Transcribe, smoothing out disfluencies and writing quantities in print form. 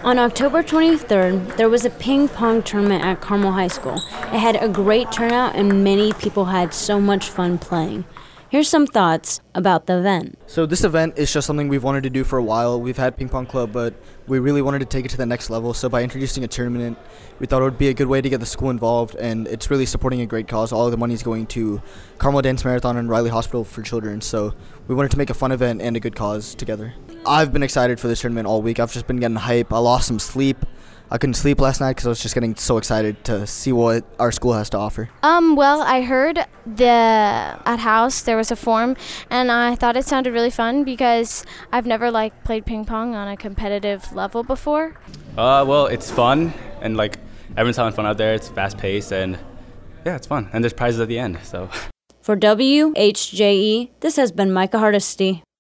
On October 23rd, there was a ping pong tournament at Carmel High School. It had a great turnout and many people had so much fun playing. Here's some thoughts about the event. So this event is just something we've wanted to do for a while. We've had ping pong club, but we really wanted to take it to the next level. So by introducing a tournament, we thought it would be a good way to get the school involved, and it's really supporting a great cause. All of the money is going to Carmel Dance Marathon and Riley Hospital for Children. So we wanted to make a fun event and a good cause together. I've been excited for this tournament all week. I've just been getting hype. I lost some sleep. I couldn't sleep last night because I was just getting so excited to see what our school has to offer. Well, I heard at house there was a form, and I thought it sounded really fun because I've never played ping pong on a competitive level before. Well, it's fun, and everyone's having fun out there. It's fast paced, and yeah, it's fun. And there's prizes at the end. So For WHJE, this has been Micah Hardesty.